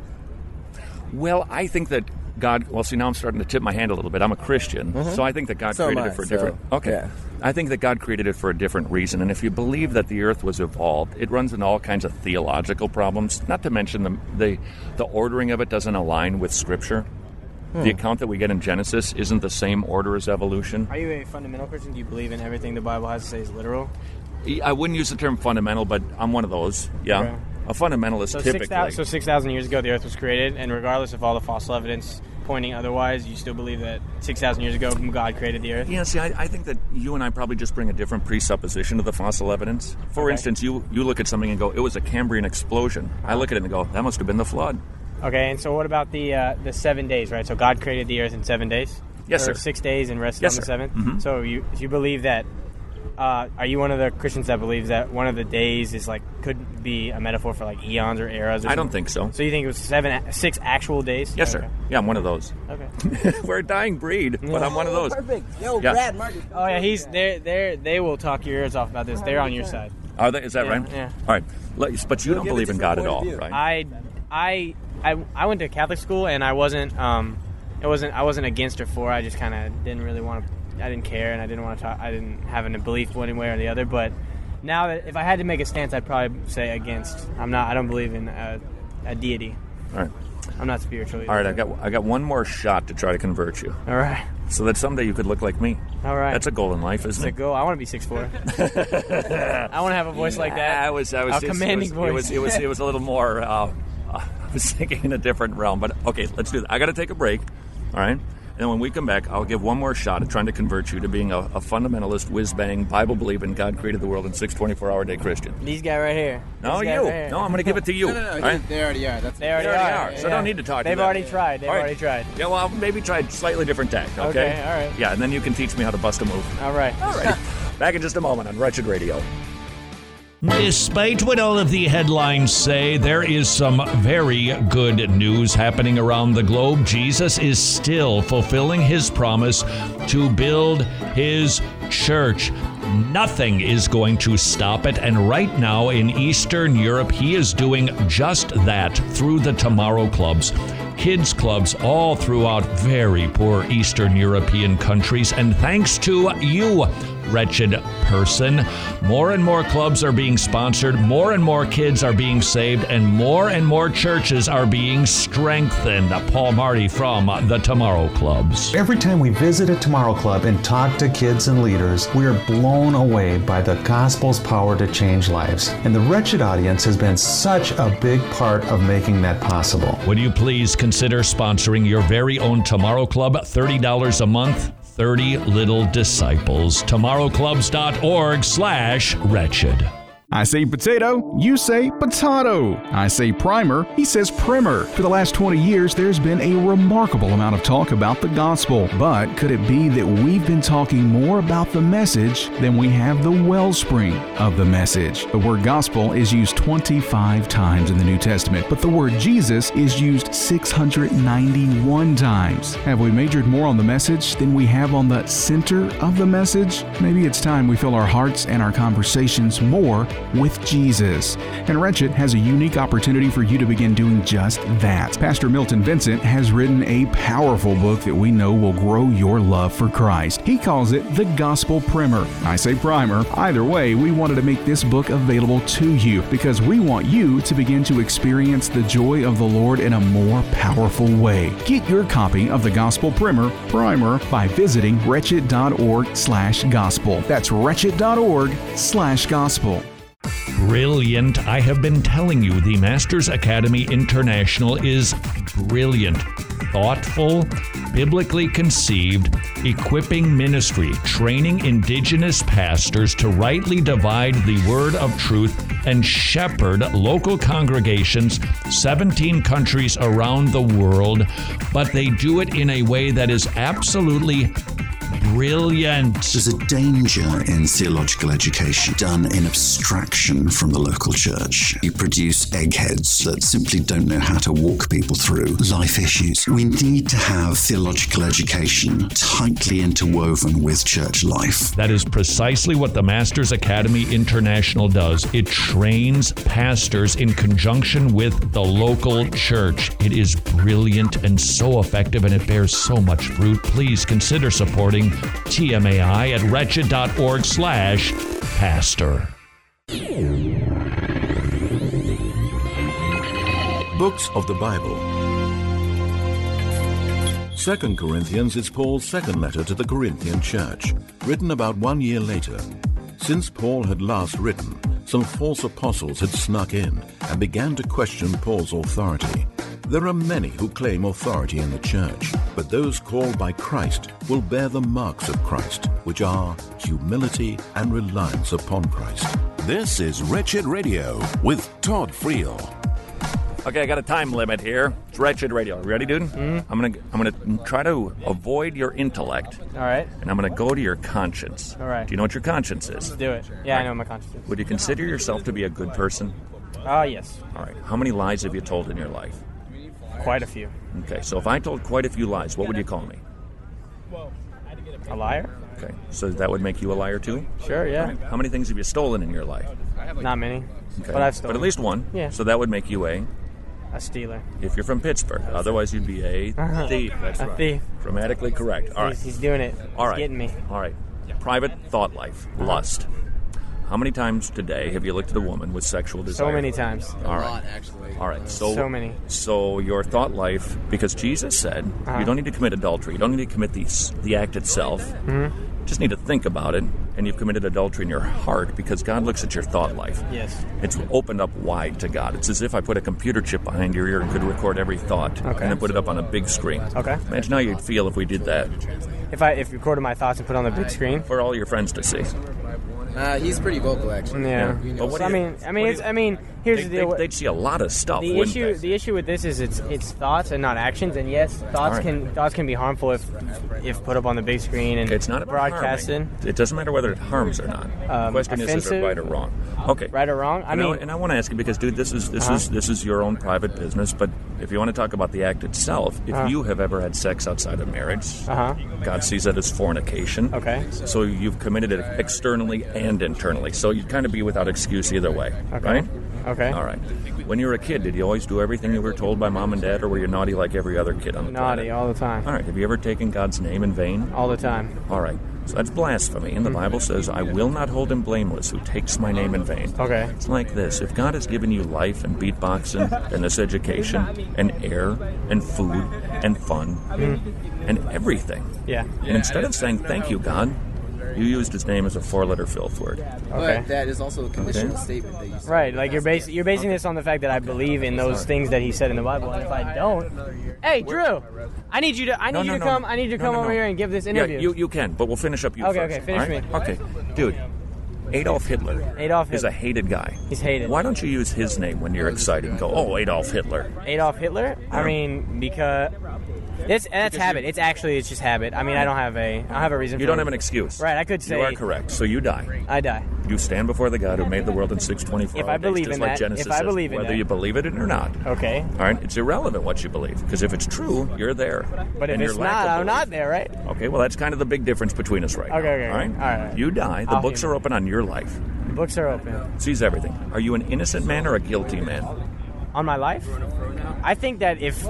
Well, I think that God... Well, see, now I'm starting to tip my hand a little bit. I'm a Christian, so I think that God created it for a different... Okay. Yeah. I think that God created it for a different reason, and if you believe that the earth was evolved, it runs into all kinds of theological problems, not to mention the ordering of it doesn't align with Scripture. The account that we get in Genesis isn't the same order as evolution. Are you a fundamental Christian? Do you believe in everything the Bible has to say is literal? I wouldn't use the term fundamental, but I'm one of those, yeah. Okay. A fundamentalist typically. So 6,000 years ago the earth was created, and regardless of all the fossil evidence pointing otherwise, you still believe that 6,000 years ago God created the earth? Yeah, see, I think that you and I probably just bring a different presupposition to the fossil evidence. For instance, you look at something and go, it was a Cambrian explosion. I look at it and go, that must have been the flood. Okay, and so what about the 7 days, right? So God created the earth in 7 days? Yes, sir. 6 days and rested on the seventh? Mm-hmm. So you believe that, are you one of the Christians that believes that one of the days is could be a metaphor for like eons or eras? Or I don't think so. So you think it was 6 actual days? Yes, okay. sir. Yeah, I'm one of those. Okay. We're a dying breed, but I'm one of those. Perfect. Yo, Yeah. Brad, Marcus. Oh yeah, they will talk your ears off about this. They're on your side. Are they? Is that right? Yeah. All right. But you don't believe in God at all, right? I went to Catholic school and I wasn't against or for. I just kind of didn't really want to. I didn't care and I didn't want to talk. I didn't have a belief one way or the other. But now that if I had to make a stance, I'd probably say against. I don't believe in a deity. All right. I'm not spiritual either. All right. I got one more shot to try to convert you. All right. So that someday you could look like me. All right. That's a goal in life, isn't it? It's a goal. I want to be 6'4". I want to have a voice like that. A commanding voice. It was a little more. I was thinking in a different realm, but okay, let's do that. I got to take a break. All right. And when we come back, I'll give one more shot at trying to convert you to being a fundamentalist, whiz-bang, Bible-believing, God created the world in 6 24-hour-day Christian. These guy right here. No, you. Right here. No, I'm going to give it to you. No. Right? They already are. They already are. So don't need to talk to them. They've already tried. All right. Yeah, well, I'll maybe try a slightly different tact, okay? All right. Yeah, and then you can teach me how to bust a move. All right. Back in just a moment on Wretched Radio. Despite what all of the headlines say, there is some very good news happening around the globe. Jesus is still fulfilling his promise to build his church. Nothing is going to stop it, and right now in Eastern Europe, he is doing just that through the Tomorrow Clubs. Kids clubs all throughout very poor Eastern European countries, and thanks to you, wretched person, more and more clubs are being sponsored, more and more kids are being saved, and more churches are being strengthened. Paul Marty from the Tomorrow Clubs. Every time we visit a Tomorrow Club and talk to kids and leaders, we are blown away by the gospel's power to change lives. And the Wretched audience has been such a big part of making that possible. Would you please consider sponsoring your very own Tomorrow Club? $30 a month. 30 Little Disciples. TomorrowClubs.org/wretched. I say potato, you say potato. I say primer, he says primer. For the last 20 years, there's been a remarkable amount of talk about the gospel. But could it be that we've been talking more about the message than we have the wellspring of the message? The word gospel is used 25 times in the New Testament, but the word Jesus is used 691 times. Have we majored more on the message than we have on the center of the message? Maybe it's time we fill our hearts and our conversations more with Jesus. And Wretched has a unique opportunity for you to begin doing just that. Pastor Milton Vincent has written a powerful book that we know will grow your love for Christ. He calls it the Gospel Primer. I say primer. Either way, we wanted to make this book available to you because we want you to begin to experience the joy of the Lord in a more powerful way. Get your copy of the Gospel Primer by visiting wretched.org/gospel. That's wretched.org/gospel. Brilliant. I have been telling you, the Masters Academy International is brilliant, thoughtful, biblically conceived, equipping ministry, training indigenous pastors to rightly divide the word of truth and shepherd local congregations, 17 countries around the world, but they do it in a way that is absolutely brilliant. There's a danger in theological education done in abstraction from the local church. You produce eggheads that simply don't know how to walk people through life issues. We need to have theological education tightly interwoven with church life. That is precisely what the Masters Academy International does. It trains pastors in conjunction with the local church. It is brilliant and so effective, and it bears so much fruit. Please consider supporting TMAI at wretched.org/pastor. Books of the Bible. 2 Corinthians is Paul's second letter to the Corinthian church, written about 1 year later. Since Paul had last written, some false apostles had snuck in and began to question Paul's authority. There are many who claim authority in the church, but those called by Christ will bear the marks of Christ, which are humility and reliance upon Christ. This is Wretched Radio with Todd Friel. Okay, I got a time limit here. It's Wretched Radio. Ready, dude? Mm-hmm. I'm gonna try to avoid your intellect. All right. And I'm gonna go to your conscience. All right. Do you know what your conscience is? Let's do it. Yeah, I know what my conscience is. Would you consider yourself to be a good person? Yes. All right. How many lies have you told in your life? Quite a few. Okay, so if I told quite a few lies, what would you call me? A liar? Okay, so that would make you a liar too? Sure, yeah. Right. How many things have you stolen in your life? Not many, Okay. but I've stolen. But at least one. Yeah. So that would make you a stealer. If you're from Pittsburgh. Otherwise, you'd be a thief. That's A right. thief. Grammatically correct. All right. He's doing it. All He's right. getting me. All right. Private thought life. Lust. How many times today have you looked at a woman with sexual desire? So many times. All right. All right. So many. So your thought life, because Jesus said you don't need to commit adultery. You don't need to commit the act itself. Mm-hmm. You just need to think about it, and you've committed adultery in your heart because God looks at your thought life. Yes. It's opened up wide to God. It's as if I put a computer chip behind your ear and could record every thought and then put it up on a big screen. Okay. Imagine how you'd feel if we did that. If you recorded my thoughts and put it on the big screen? For all your friends to see. He's pretty vocal, actually. Yeah. But what do you- here's the deal. They'd see a lot of stuff. The wouldn't issue, they? the issue with this is it's thoughts and not actions. And yes, thoughts can be harmful if put up on the big screen and It's not about broadcasted. harming. It doesn't matter whether it harms or not. The question is it offensive? right or wrong? Okay. Right or wrong? And I want to ask you because, dude, this is your own private business. But if you want to talk about the act itself, if you have ever had sex outside of marriage, God sees that as fornication. Okay. So you've committed it externally and internally. So you'd kind of be without excuse either way, right? Okay. All right. When you were a kid, did you always do everything you were told by mom and dad, or were you naughty like every other kid on the Naughty planet? all the time. All right. Have you ever taken God's name in vain? All the time. All right. So that's blasphemy. And the Bible says, I will not hold him blameless who takes my name in vain. Okay. It's like this. If God has given you life and beatboxing and this education and air and food and fun and everything. Yeah. And instead of saying, thank you, God, you used his name as a 4-letter filth word. Okay. But that is also a conditional statement that you said. Right, like you're basing this on the fact that I believe in those things that he said in the Bible, and if I don't, hey Drew, I need you to come over here and give this interview. Yeah, you can, but we'll finish up you Okay, first. okay, finish me. Okay, dude. Adolf Hitler is a hated guy. He's hated. Why don't you use his name when you're excited and go, oh, Adolf Hitler? Adolf Hitler? Yeah. I mean, because that's habit. It's just habit. I mean, I don't have a reason. You don't have an excuse. Right, I could say. You are correct. So you die. I die. You stand before the God who made the world in 624 If I believe days, just in like that. Genesis If I says, believe in whether that. you believe it or not. Okay. All right, it's irrelevant what you believe, because if it's true, you're there. But if And it's your lack not, of I'm belief- not there, right? Okay, well, that's kind of the big difference between us right now. Okay, All right? all right. You die. The I'll books hear are open on your life. The books are open. Sees everything. Are you an innocent man or a guilty man? On my life? I think that if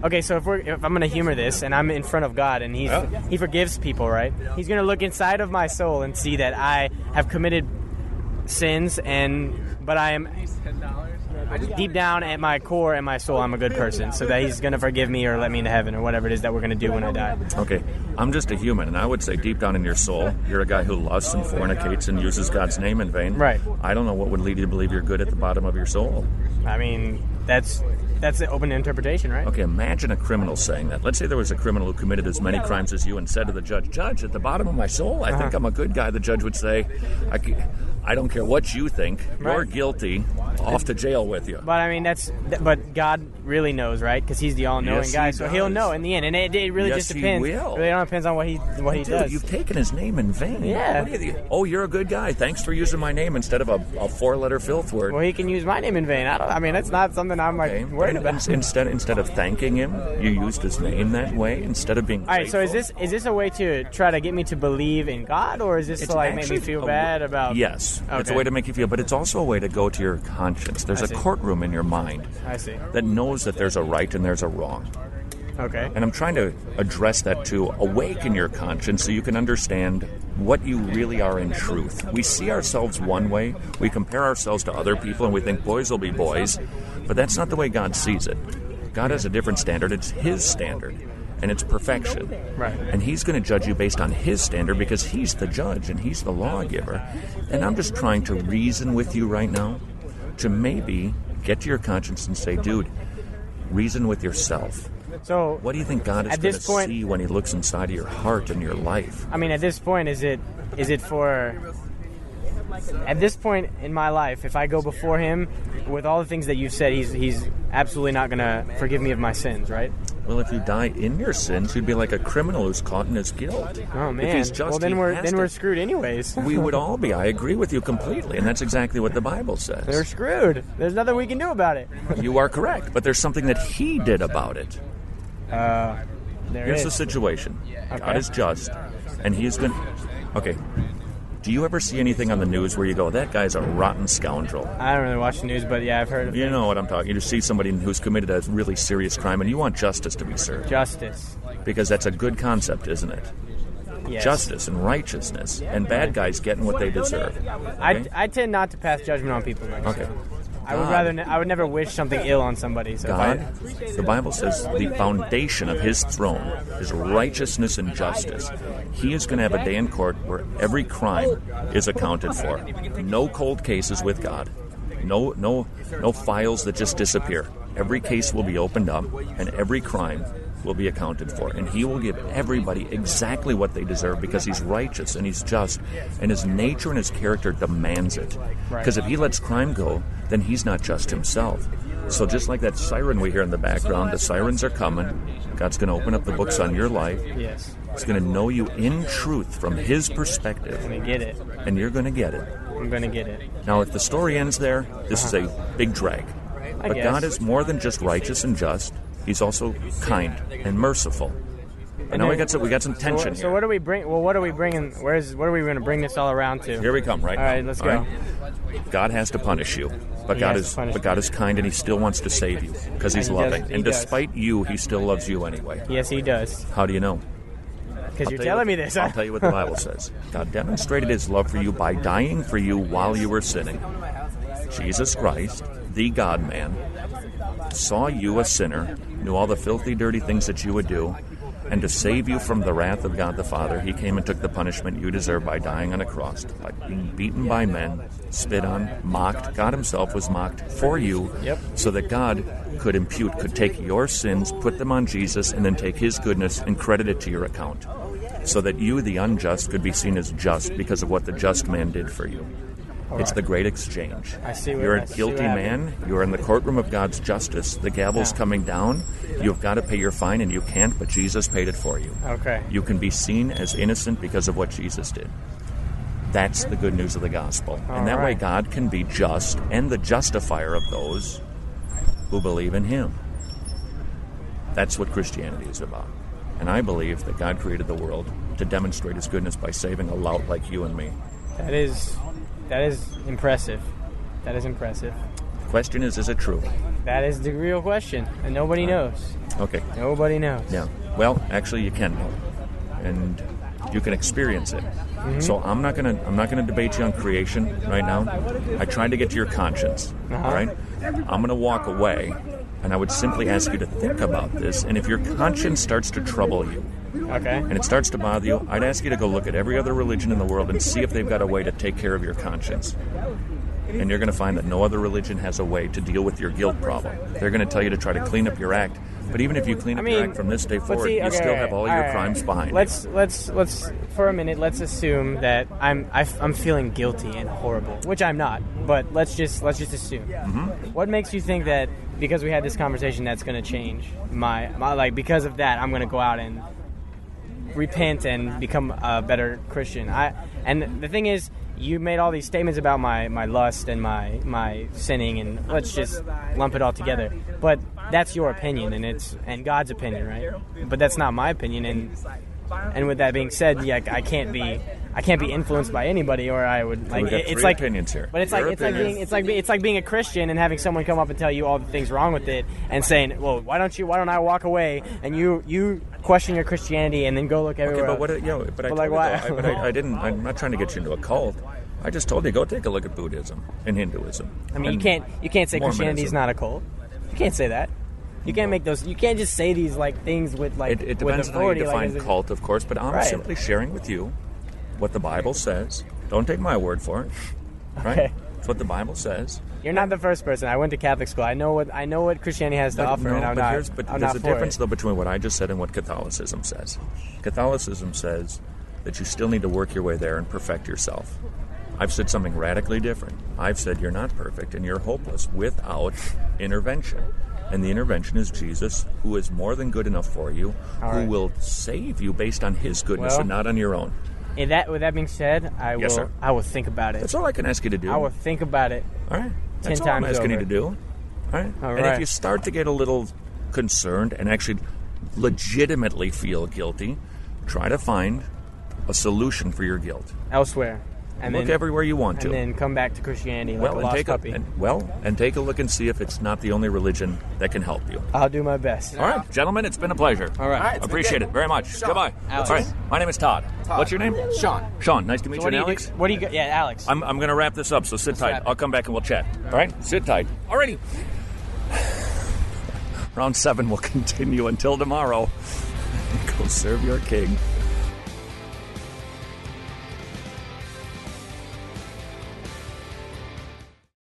I'm going to humor this and I'm in front of God and he forgives people, right? He's going to look inside of my soul and see that I have committed sins but I am deep down at my core and my soul, I'm a good person, so that he's going to forgive me or let me into heaven or whatever it is that we're going to do when I die. Okay, I'm just a human, and I would say deep down in your soul, you're a guy who lusts and fornicates and uses God's name in vain. Right. I don't know what would lead you to believe you're good at the bottom of your soul. I mean, that's the open interpretation, right? Okay, imagine a criminal saying that. Let's say there was a criminal who committed as many crimes as you and said to the judge, Judge, at the bottom of my soul, I think I'm a good guy. The judge would say, I don't care what you think. You're guilty. Off to jail with you. But I mean, but God really knows, right? Because He's the all-knowing Yes, guy, he so does. He'll know in the end. And it really Yes, just depends. he will. It really depends on what he Dude, does. You've taken his name in vain. Yeah. What do you think? Oh, you're a good guy. Thanks for using my name instead of a 4-letter filth word. Well, he can use my name in vain. I mean, that's not something I'm worried about. Instead of thanking him, you used his name that way instead of being. All right. So is this a way to try to get me to believe in God, or is this to make me actually feel bad about? Yes, Okay. it's a way to make you feel, but it's also a way to go to your conscience. There's I a see. courtroom in your mind I see. that knows that there's a right and there's a wrong. Okay. And I'm trying to address that to awaken your conscience so you can understand what you really are in truth. We see ourselves one way, we compare ourselves to other people, and we think boys will be boys, but that's not the way God sees it. God has a different standard. It's His standard, and it's perfection. Right. And He's going to judge you based on His standard because He's the judge and He's the lawgiver. And I'm just trying to reason with you right now to maybe get to your conscience and say, dude, reason with yourself. So what do you think God is at going this to point- see when He looks inside of your heart and your life? I mean, at this point, is it for? At this point in my life, if I go before Him with all the things that you've said, He's absolutely not going to forgive me of my sins, right? Well, if you die in your sins, you'd be like a criminal who's caught in his guilt. Oh man! If he's just, well, then we're screwed anyways. We would all be. I agree with you completely, and that's exactly what the Bible says. They're screwed. There's nothing we can do about it. You are correct, but there's something that He did about it. Here's the situation. Okay. God is just, and He is going. Okay. Do you ever see anything on the news where you go, that guy's a rotten scoundrel? I don't really watch the news, but yeah, I've heard of it. You know what I'm talking. You just see somebody who's committed a really serious crime, and you want justice to be served. Justice. Because that's a good concept, isn't it? Yes. Justice and righteousness, and bad guys getting what they deserve. Okay? I tend not to pass judgment on people. Okay. I would never wish something ill on somebody. So God, the Bible says the foundation of His throne is righteousness and justice. He is going to have a day in court where every crime is accounted for. No cold cases with God. No files that just disappear. Every case will be opened up, and every crime will be accounted for. And He will give everybody exactly what they deserve because He's righteous and He's just, and His nature and His character demands it. Because if He lets crime go, then He's not just Himself. So just like that siren we hear in the background, the sirens are coming. God's going to open up the books on your life. Yes. He's going to know you in truth from His perspective. I'm going to get it. And you're going to get it. I'm going to get it. Now, if the story ends there, this is a big drag. But God is more than just righteous and just. He's also kind and merciful. And now we got some tension here. So what do we bring? Well, what are we bringing? What are we going to bring this all around to? Here we come, right? All right, let's go. Right? God has to punish you, but God is kind, and He still wants to save you because He's loving. And despite you, He still loves you anyway. Yes, He does. How do you know? Because you're telling me this. I'll tell you what the Bible says. God demonstrated His love for you by dying for you while you were sinning. Jesus Christ, the God-man, saw you a sinner, knew all the filthy, dirty things that you would do, and to save you from the wrath of God the Father, He came and took the punishment you deserve by dying on a cross, by being beaten by men, spit on, mocked. God Himself was mocked for you, so that God could take your sins, put them on Jesus, and then take His goodness and credit it to your account, so that you, the unjust, could be seen as just because of what the just man did for you. It's the great exchange. You're a guilty man. You're in the courtroom of God's justice. The gavel's coming down. You've got to pay your fine, and you can't, but Jesus paid it for you. Okay. You can be seen as innocent because of what Jesus did. That's the good news of the gospel. And that way God can be just and the justifier of those who believe in Him. That's what Christianity is about. And I believe that God created the world to demonstrate His goodness by saving a lout like you and me. That is impressive. That is impressive. The question is it true? That is the real question, and nobody knows. Okay. Nobody knows. Yeah. Well, actually, you can know, and you can experience it. Mm-hmm. So I'm not gonna debate you on creation right now. I tried to get to your conscience. All right. I'm gonna walk away, and I would simply ask you to think about this. And if your conscience starts to trouble you, and it starts to bother you, I'd ask you to go look at every other religion in the world and see if they've got a way to take care of your conscience. And you're going to find that no other religion has a way to deal with your guilt problem. They're going to tell you to try to clean up your act. But even if you clean up your act from this day forward, you still have all your crimes behind you. Let's for a minute. Let's assume that I'm feeling guilty and horrible, which I'm not. But let's just assume. Mm-hmm. What makes you think that because we had this conversation that's going to change my like because of that I'm going to go out and repent and become a better Christian? And the thing is, you made all these statements about my lust and my sinning, and let's just lump it all together. But that's your opinion, and God's opinion, right? But that's not my opinion. And with that being said, yeah, I can't be influenced by anybody, or I would like. It's like opinions here. But it's like being a Christian and having someone come up and tell you all the things wrong with it, and saying, well, why don't I walk away and you question your Christianity and then go look everywhere. I'm not trying to get you into a cult. I just told you, go take a look at Buddhism and Hinduism. I mean, you can't say Christianity is not a cult. You can't say that. You can't make those. You can't just say these like things with like. It depends on how you define cult, of course. But I'm simply right. sharing with you what the Bible says. Don't take my word for it. Right? Okay. It's what the Bible says. You're not the first person. I went to Catholic school. I know what Christianity has to offer. And there's a difference though between what I just said and what Catholicism says. Catholicism says that you still need to work your way there and perfect yourself. I've said something radically different. I've said you're not perfect and you're hopeless without intervention. And the intervention is Jesus, who is more than good enough for you, who will save you based on his goodness and not on your own. With that being said, I will think about it. That's all I can ask you to do. I will think about it. All right. 10 That's all times I'm asking over. you to do. All right. And if you start to get a little concerned and actually legitimately feel guilty, try to find a solution for your guilt elsewhere. And look everywhere you want to. And then come back to Christianity like a lost puppy. And take a look and see if it's not the only religion that can help you. I'll do my best. All right, gentlemen, it's been a pleasure. All right. Appreciate it very much. Sean. Goodbye. Alex. All right, my name is Todd. What's your name? Sean. Sean, nice to meet you. And Alex? What do you got? Yeah, Alex. I'm going to wrap this up, so sit tight. I'll come back and we'll chat. All right? Sit tight. All righty. Round 7 will continue until tomorrow. Go serve your king.